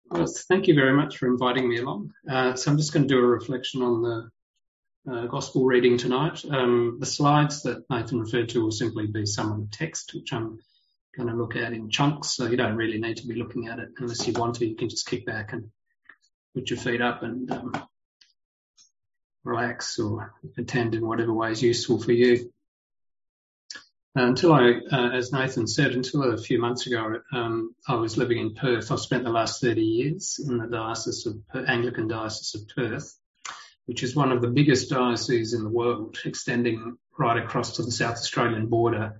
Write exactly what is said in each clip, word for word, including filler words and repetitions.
Well, thank you very much for inviting me along. Uh, so I'm just going to do a reflection on the uh, gospel reading tonight. Um, the slides that Nathan referred to will simply be some of the text, which I'm going to look at in chunks. So you don't really need to be looking at it unless you want to. You can just kick back and put your feet up and um, relax or attend in whatever way is useful for you. Uh, until I, uh, as Nathan said, until a few months ago, um, I was living in Perth. I've spent the last thirty years in the diocese of Anglican Diocese of Perth, which is one of the biggest dioceses in the world, extending right across to the South Australian border.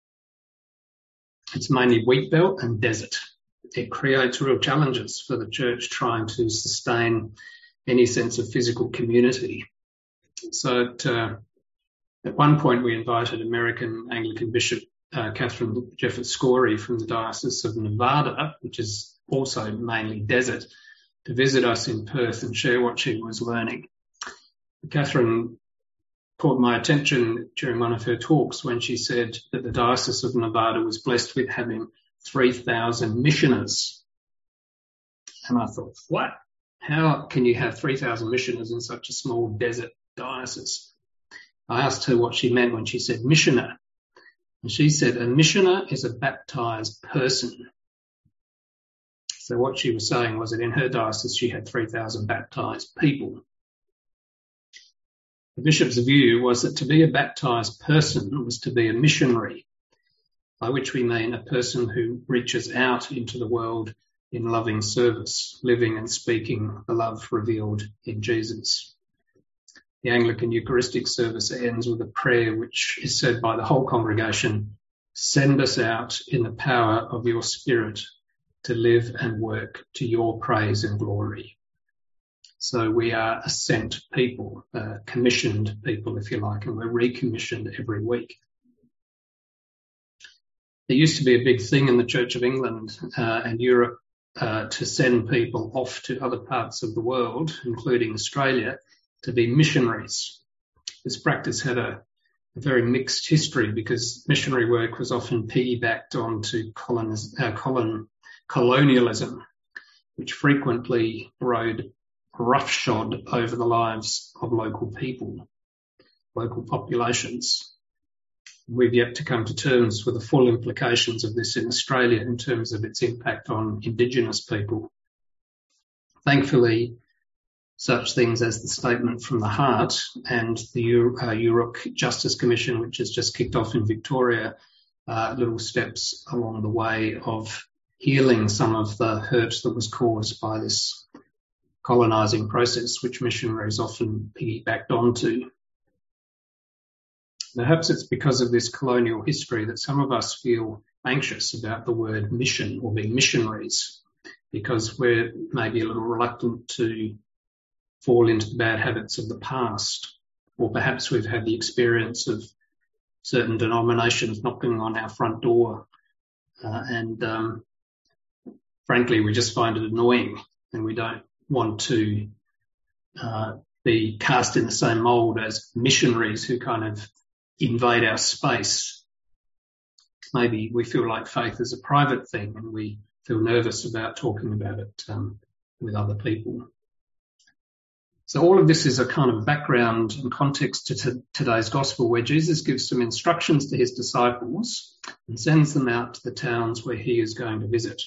It's mainly wheat belt and desert. It creates real challenges for the church trying to sustain any sense of physical community. So it, uh, At one point, we invited American Anglican Bishop uh, Catherine Jefferts Scory from the Diocese of Nevada, which is also mainly desert, to visit us in Perth and share what she was learning. Catherine caught my attention during one of her talks when she said that the Diocese of Nevada was blessed with having three thousand missioners. And I thought, what? How can you have three thousand missioners in such a small desert diocese? I asked her what she meant when she said missioner. And she said a missioner is a baptised person. So what she was saying was that in her diocese she had three thousand baptised people. The bishop's view was that to be a baptised person was to be a missionary, by which we mean a person who reaches out into the world in loving service, living and speaking the love revealed in Jesus. The Anglican Eucharistic service ends with a prayer which is said by the whole congregation, "Send us out in the power of your Spirit to live and work to your praise and glory." So we are a sent people, uh, commissioned people, if you like, and we're recommissioned every week. There used to be a big thing in the Church of England uh, and Europe uh, to send people off to other parts of the world, including Australia, to be missionaries. This practice had a, a very mixed history because missionary work was often piggybacked onto coloniz- uh, colon, colonialism, which frequently rode roughshod over the lives of local people, local populations. We've yet to come to terms with the full implications of this in Australia in terms of its impact on Indigenous people. Thankfully, such things as the Statement from the Heart and the Euro- uh, Europe Justice Commission, which has just kicked off in Victoria, uh, little steps along the way of healing some of the hurt that was caused by this colonising process, which missionaries often piggybacked onto. Perhaps it's because of this colonial history that some of us feel anxious about the word mission or being missionaries, because we're maybe a little reluctant to fall into the bad habits of the past, or perhaps we've had the experience of certain denominations knocking on our front door uh, and um, frankly we just find it annoying and we don't want to uh, be cast in the same mould as missionaries who kind of invade our space. Maybe we feel like faith is a private thing and we feel nervous about talking about it um, with other people. So all of this is a kind of background and context to t- today's gospel, where Jesus gives some instructions to his disciples and sends them out to the towns where he is going to visit.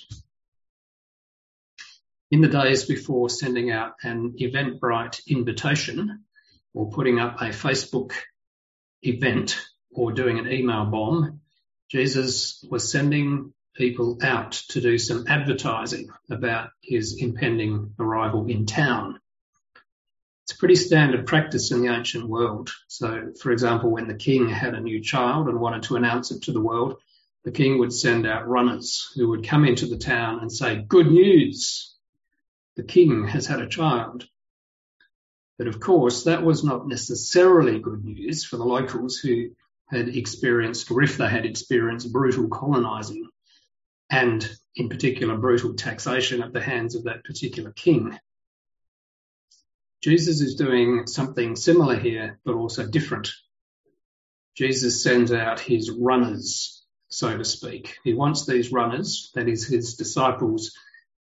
In the days before sending out an Eventbrite invitation or putting up a Facebook event or doing an email bomb, Jesus was sending people out to do some advertising about his impending arrival in town. It's pretty standard practice in the ancient world. So, for example, when the king had a new child and wanted to announce it to the world, the king would send out runners who would come into the town and say, "Good news, the king has had a child." But of course, that was not necessarily good news for the locals who had experienced, or if they had experienced, brutal colonising and, in particular, brutal taxation at the hands of that particular king. Jesus is doing something similar here, but also different. Jesus sends out his runners, so to speak. He wants these runners, that is his disciples,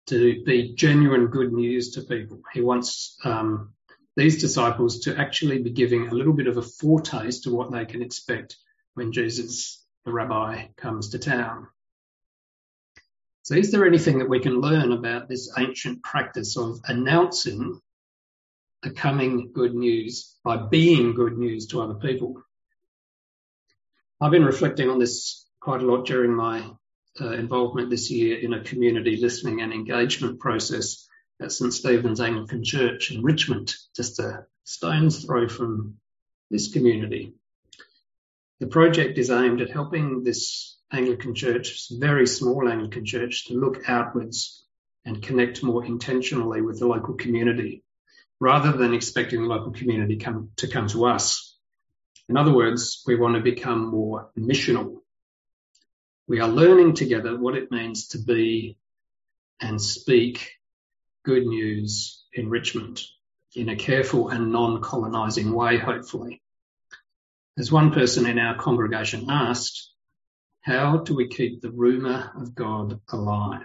to be genuine good news to people. He wants um, these disciples to actually be giving a little bit of a foretaste of what they can expect when Jesus, the rabbi, comes to town. So is there anything that we can learn about this ancient practice of announcing the coming good news by being good news to other people? I've been reflecting on this quite a lot during my uh, involvement this year in a community listening and engagement process at St Stephen's Anglican Church in Richmond, just a stone's throw from this community. The project is aimed at helping this Anglican church, very small Anglican church, to look outwards and connect more intentionally with the local community, rather than expecting the local community come, to come to us. In other words, we want to become more missional. We are learning together what it means to be and speak good news in Richmond in a careful and non-colonising way, hopefully. As one person in our congregation asked, how do we keep the rumour of God alive?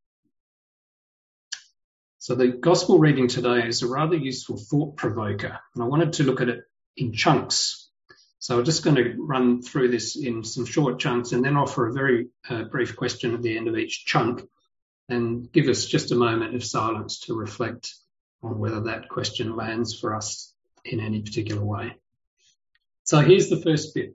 So the gospel reading today is a rather useful thought provoker, and I wanted to look at it in chunks. So I'm just going to run through this in some short chunks and then offer a very uh, brief question at the end of each chunk and give us just a moment of silence to reflect on whether that question lands for us in any particular way. So here's the first bit.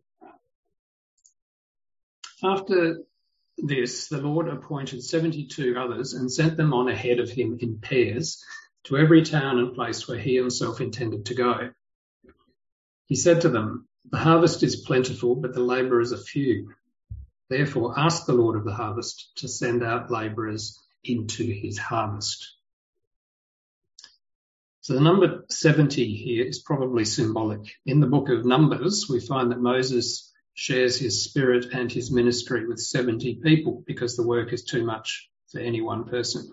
After this, the Lord appointed seventy-two others and sent them on ahead of him in pairs to every town and place where he himself intended to go. He said to them, "The harvest is plentiful, but the labourers are few. Therefore, ask the Lord of the harvest to send out labourers into his harvest." So the number seventy here is probably symbolic. In the book of Numbers, we find that Moses shares his spirit and his ministry with seventy people because the work is too much for any one person.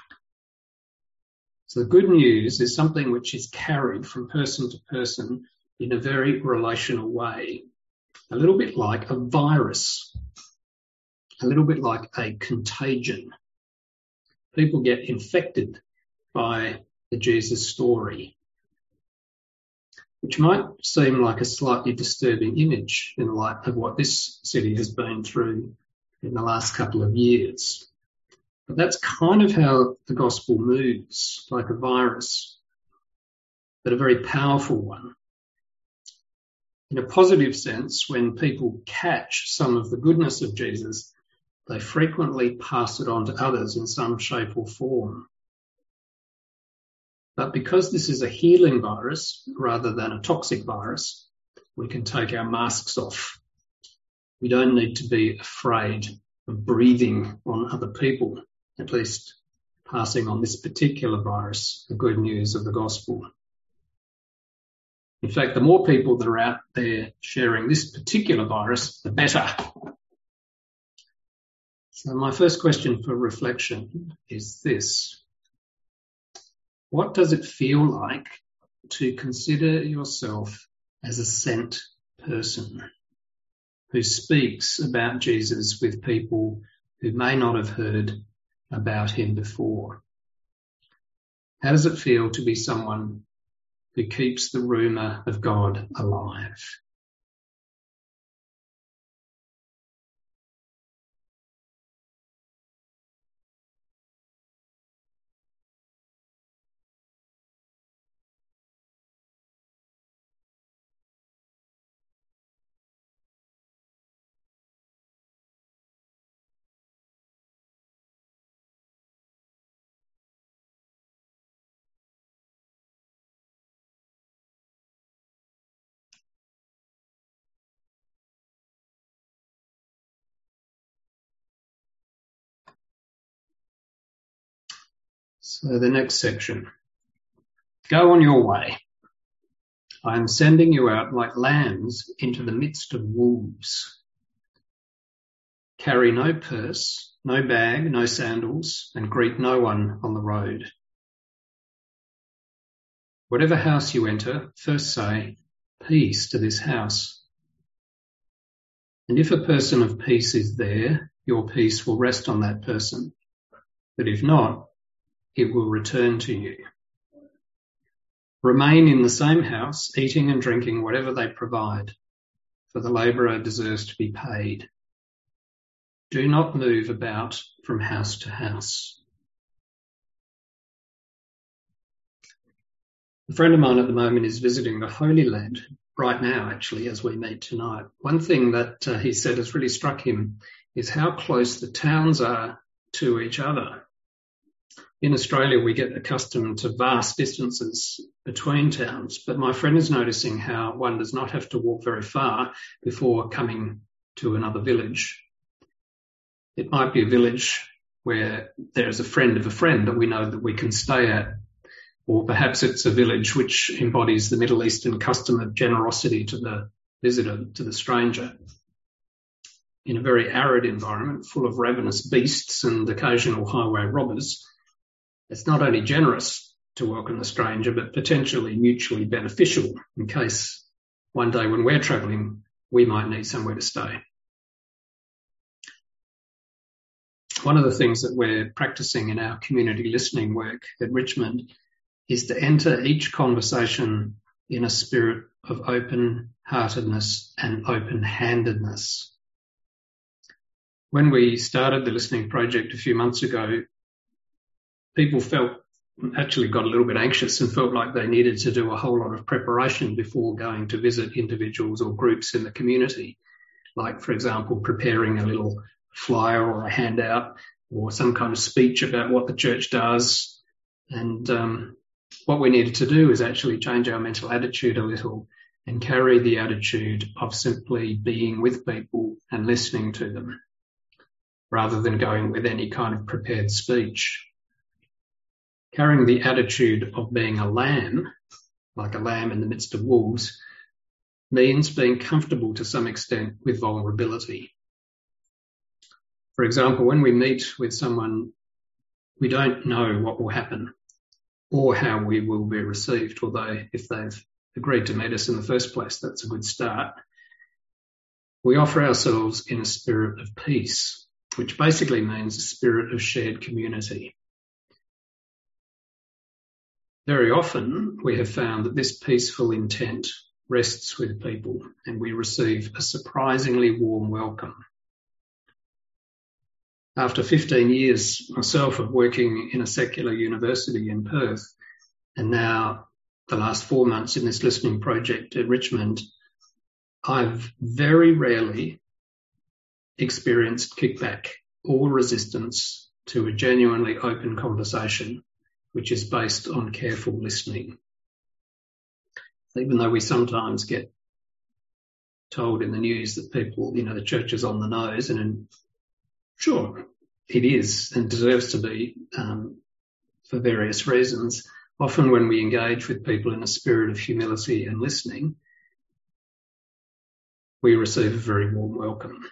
So the good news is something which is carried from person to person in a very relational way, a little bit like a virus, a little bit like a contagion. People get infected by the Jesus story, which might seem like a slightly disturbing image in light of what this city has been through in the last couple of years. But that's kind of how the gospel moves, like a virus, but a very powerful one. In a positive sense, when people catch some of the goodness of Jesus, they frequently pass it on to others in some shape or form. But because this is a healing virus rather than a toxic virus, we can take our masks off. We don't need to be afraid of breathing on other people, at least passing on this particular virus, the good news of the gospel. In fact, the more people that are out there sharing this particular virus, the better. So my first question for reflection is this. What does it feel like to consider yourself as a sent person who speaks about Jesus with people who may not have heard about him before? How does it feel to be someone who keeps the rumour of God alive? So the next section. Go on your way. I am sending you out like lambs into the midst of wolves. Carry no purse, no bag, no sandals, and greet no one on the road. Whatever house you enter, first say, peace to this house. And if a person of peace is there, your peace will rest on that person. But if not, it will return to you. Remain in the same house, eating and drinking whatever they provide, for the labourer deserves to be paid. Do not move about from house to house. A friend of mine at the moment is visiting the Holy Land right now, actually, as we meet tonight. One thing that uh, he said has really struck him is how close the towns are to each other. In Australia, we get accustomed to vast distances between towns, but my friend is noticing how one does not have to walk very far before coming to another village. It might be a village where there is a friend of a friend that we know that we can stay at, or perhaps it's a village which embodies the Middle Eastern custom of generosity to the visitor, to the stranger. In a very arid environment full of ravenous beasts and occasional highway robbers, it's not only generous to welcome the stranger, but potentially mutually beneficial in case one day when we're travelling, we might need somewhere to stay. One of the things that we're practicing in our community listening work at Richmond is to enter each conversation in a spirit of open-heartedness and open-handedness. When we started the listening project a few months ago, people felt, actually got a little bit anxious and felt like they needed to do a whole lot of preparation before going to visit individuals or groups in the community. Like, for example, preparing a little flyer or a handout or some kind of speech about what the church does. And um, what we needed to do is actually change our mental attitude a little and carry the attitude of simply being with people and listening to them, rather than going with any kind of prepared speech. Carrying the attitude of being a lamb, like a lamb in the midst of wolves, means being comfortable to some extent with vulnerability. For example, when we meet with someone, we don't know what will happen or how we will be received, although if they've agreed to meet us in the first place, that's a good start. We offer ourselves in a spirit of peace, which basically means a spirit of shared community. Very often we have found that this peaceful intent rests with people and we receive a surprisingly warm welcome. After fifteen years myself of working in a secular university in Perth, and now the last four months in this listening project at Richmond, I've very rarely experienced kickback or resistance to a genuinely open conversation which is based on careful listening. Even though we sometimes get told in the news that people, you know, the church is on the nose, and in, sure, it is and deserves to be um, for various reasons. Often when we engage with people in a spirit of humility and listening, we receive a very warm welcome.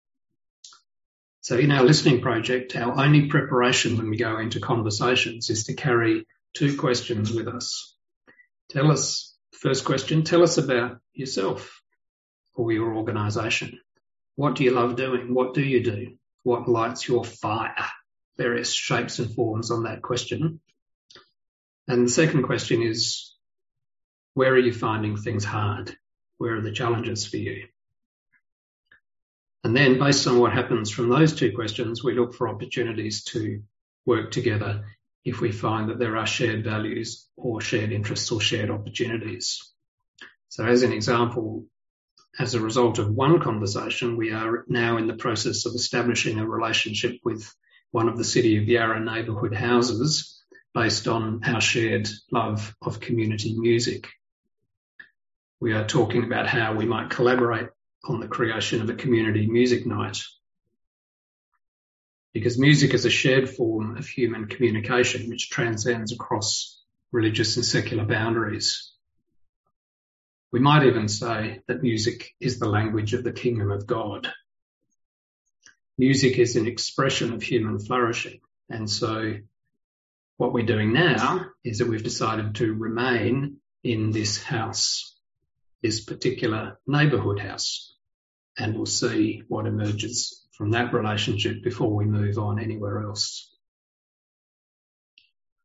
So in our listening project, our only preparation when we go into conversations is to carry two questions with us. Tell us, first question, tell us about yourself or your organisation. What do you love doing? What do you do? What lights your fire? Various shapes and forms on that question. And the second question is, where are you finding things hard? Where are the challenges for you? And then based on what happens from those two questions, we look for opportunities to work together if we find that there are shared values or shared interests or shared opportunities. So as an example, as a result of one conversation, we are now in the process of establishing a relationship with one of the City of Yarra neighbourhood houses based on our shared love of community music. We are talking about how we might collaborate on the creation of a community music night. Because music is a shared form of human communication which transcends across religious and secular boundaries. We might even say that music is the language of the kingdom of God. Music is an expression of human flourishing. And so what we're doing now is that we've decided to remain in this house, this particular neighbourhood house. And we'll see what emerges from that relationship before we move on anywhere else.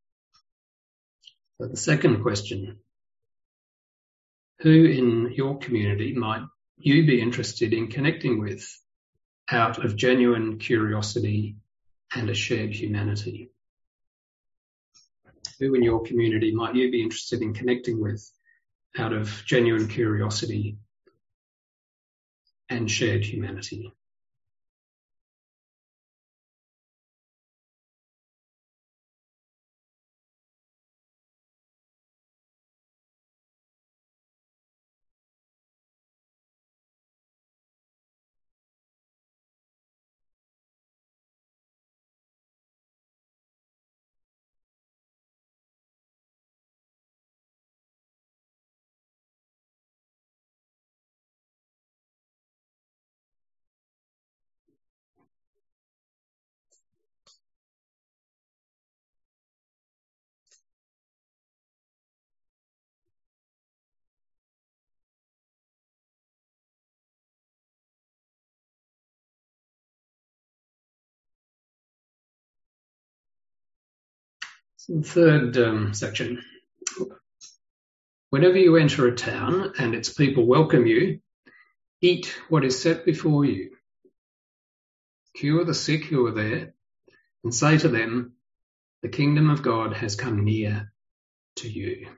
So the second question, who in your community might you be interested in connecting with out of genuine curiosity and a shared humanity? Who in your community might you be interested in connecting with out of genuine curiosity and shared humanity? So the third um, section. Whenever you enter a town and its people welcome you, eat what is set before you. Cure the sick who are there and say to them, the kingdom of God has come near to you.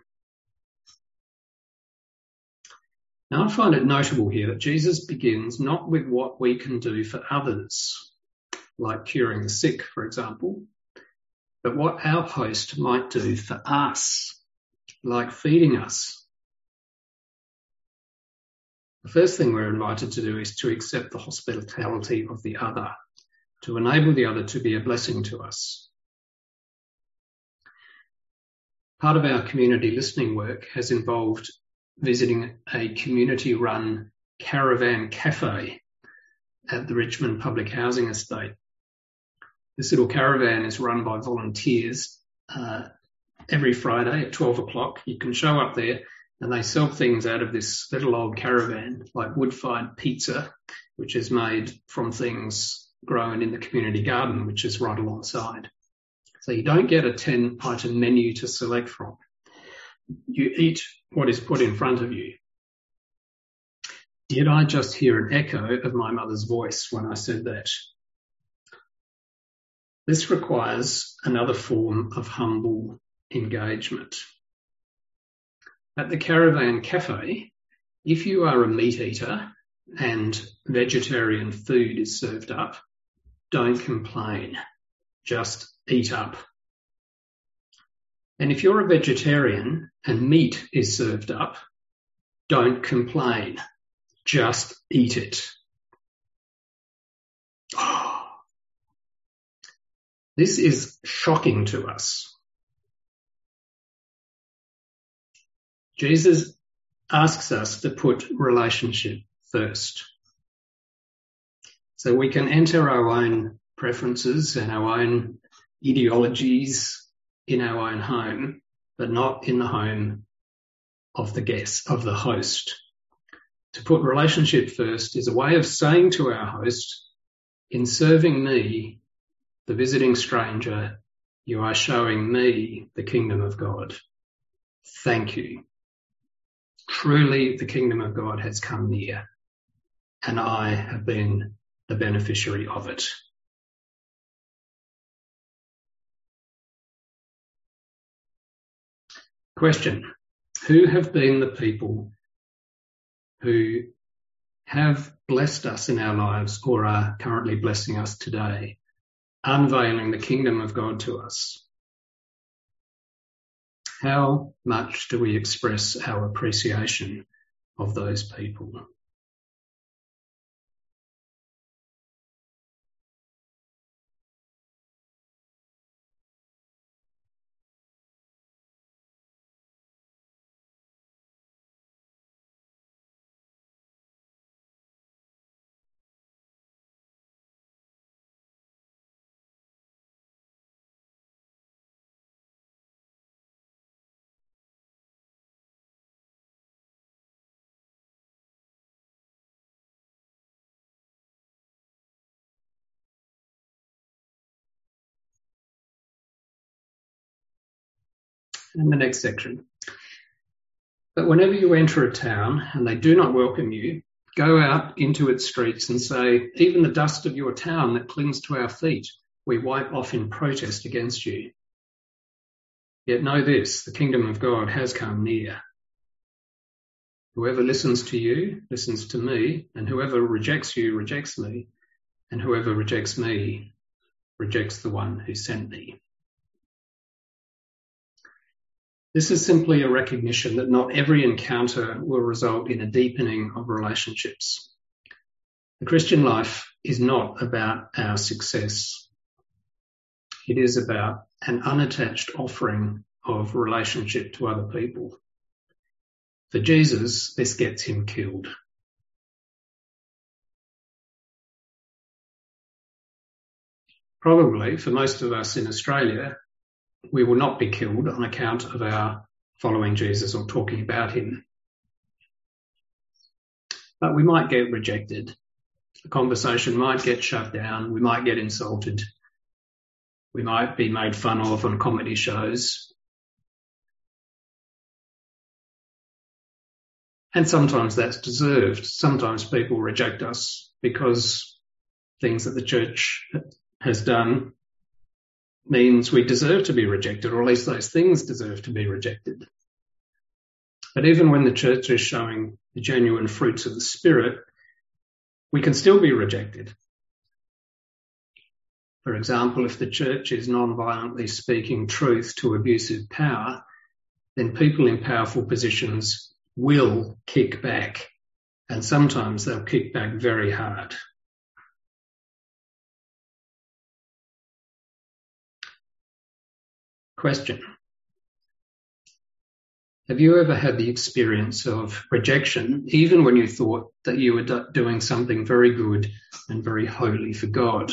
Now I find it notable here that Jesus begins not with what we can do for others, like curing the sick, for example, but what our host might do for us, like feeding us. The first thing we're invited to do is to accept the hospitality of the other, to enable the other to be a blessing to us. Part of our community listening work has involved visiting a community-run caravan cafe at the Richmond Public Housing Estate. This little caravan is run by volunteers uh, every Friday at twelve o'clock. You can show up there and they sell things out of this little old caravan, like wood-fired pizza, which is made from things grown in the community garden, which is right alongside. So you don't get a ten-item menu to select from. You eat what is put in front of you. Did I just hear an echo of my mother's voice when I said that? This requires another form of humble engagement. At the Caravan Cafe, if you are a meat eater and vegetarian food is served up, don't complain. Just eat up. And if you're a vegetarian and meat is served up, don't complain. Just eat it. This is shocking to us. Jesus asks us to put relationship first. So we can enter our own preferences and our own ideologies in our own home, but not in the home of the guest, of the host. To put relationship first is a way of saying to our host, in serving me, the visiting stranger, you are showing me the kingdom of God. Thank you. Truly, the kingdom of God has come near, and I have been the beneficiary of it. Question: who have been the people who have blessed us in our lives or are currently blessing us today, unveiling the kingdom of God to us? How much do we express our appreciation of those people? And the next section. But whenever you enter a town and they do not welcome you, go out into its streets and say, even the dust of your town that clings to our feet, we wipe off in protest against you. Yet know this, the kingdom of God has come near. Whoever listens to you, listens to me, and whoever rejects you, rejects me, and whoever rejects me, rejects the one who sent me. This is simply a recognition that not every encounter will result in a deepening of relationships. The Christian life is not about our success. It is about an unattached offering of relationship to other people. For Jesus, this gets him killed. Probably for most of us in Australia, we will not be killed on account of our following Jesus or talking about him. But we might get rejected. The conversation might get shut down. We might get insulted. We might be made fun of on comedy shows. And sometimes that's deserved. Sometimes people reject us because things that the church has done means we deserve to be rejected, or at least those things deserve to be rejected. But even when the church is showing the genuine fruits of the Spirit, we can still be rejected. For example, if the church is non-violently speaking truth to abusive power, then people in powerful positions will kick back, and sometimes they'll kick back very hard. Question. Have you ever had the experience of rejection, even when you thought that you were do- doing something very good and very holy for God?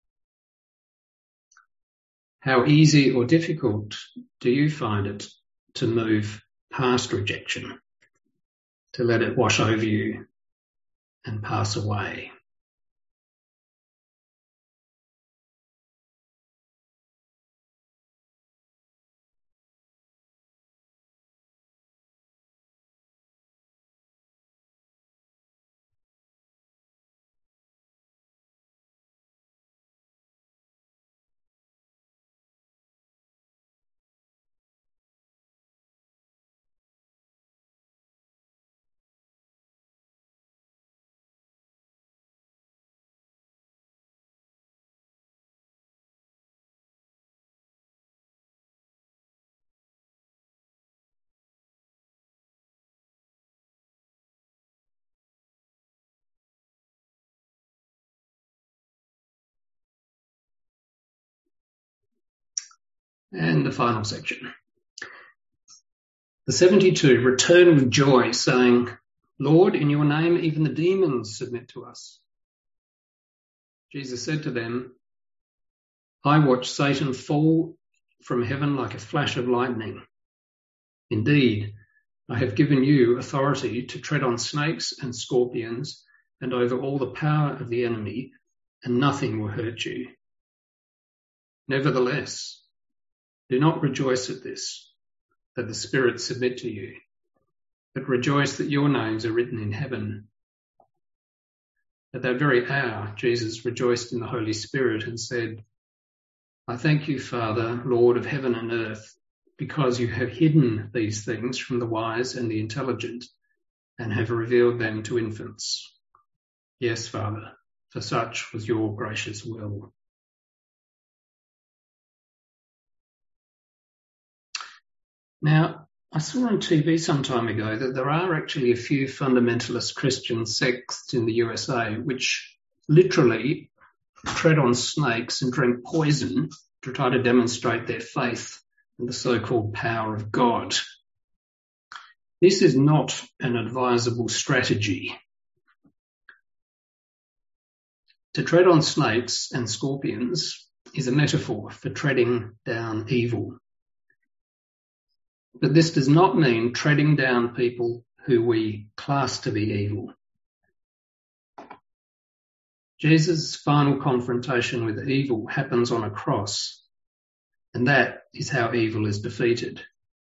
How easy or difficult do you find it to move past rejection, to let it wash over you and pass away? And the final section. The seventy-two return with joy, saying, Lord, in your name even the demons submit to us. Jesus said to them, I watched Satan fall from heaven like a flash of lightning. Indeed, I have given you authority to tread on snakes and scorpions and over all the power of the enemy, and nothing will hurt you. Nevertheless, do not rejoice at this, that the spirits submit to you, but rejoice that your names are written in heaven. At that very hour, Jesus rejoiced in the Holy Spirit and said, I thank you, Father, Lord of heaven and earth, because you have hidden these things from the wise and the intelligent and have revealed them to infants. Yes, Father, for such was your gracious will. Now, I saw on T V some time ago that there are actually a few fundamentalist Christian sects in the U S A which literally tread on snakes and drink poison to try to demonstrate their faith in the so-called power of God. This is not an advisable strategy. To tread on snakes and scorpions is a metaphor for treading down evil. But this does not mean treading down people who we class to be evil. Jesus' final confrontation with evil happens on a cross, and that is how evil is defeated.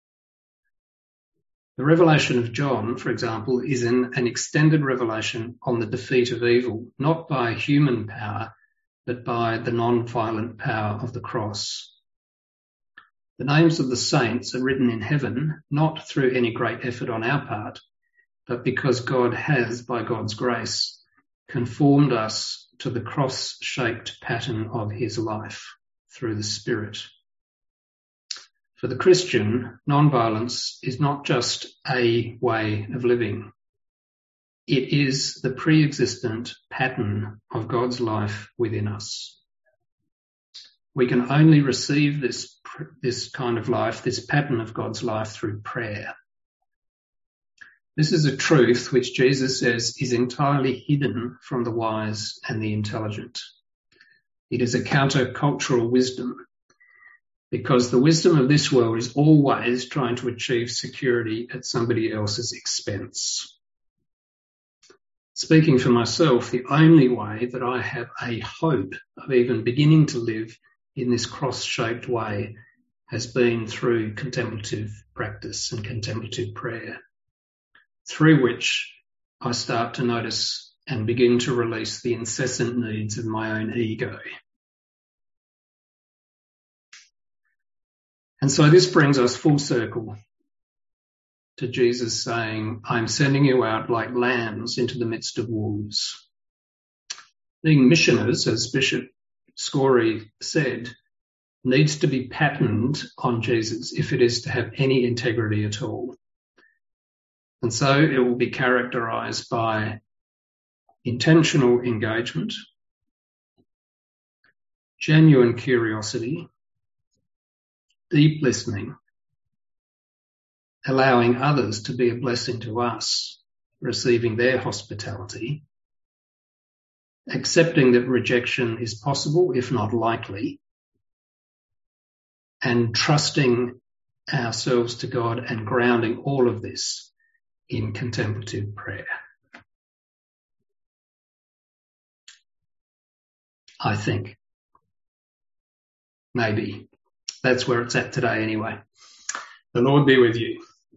The revelation of John, for example, is an, an extended revelation on the defeat of evil, not by human power, but by the non-violent power of the cross. The names of the saints are written in heaven, not through any great effort on our part, but because God has, by God's grace, conformed us to the cross-shaped pattern of his life through the Spirit. For the Christian, non-violence is not just a way of living. It is the pre-existent pattern of God's life within us. We can only receive this, this kind of life, this pattern of God's life, through prayer. This is a truth which Jesus says is entirely hidden from the wise and the intelligent. It is a counter-cultural wisdom, because the wisdom of this world is always trying to achieve security at somebody else's expense. Speaking for myself, the only way that I have a hope of even beginning to live in this cross-shaped way has been through contemplative practice and contemplative prayer, through which I start to notice and begin to release the incessant needs of my own ego. And so this brings us full circle to Jesus saying, I'm sending you out like lambs into the midst of wolves. Being missioners, as Bishop Scory said, needs to be patterned on Jesus if it is to have any integrity at all. And so it will be characterized by intentional engagement, genuine curiosity, deep listening, allowing others to be a blessing to us, receiving their hospitality, accepting that rejection is possible, if not likely, and trusting ourselves to God and grounding all of this in contemplative prayer. I think. Maybe. That's where it's at today anyway. The Lord be with you.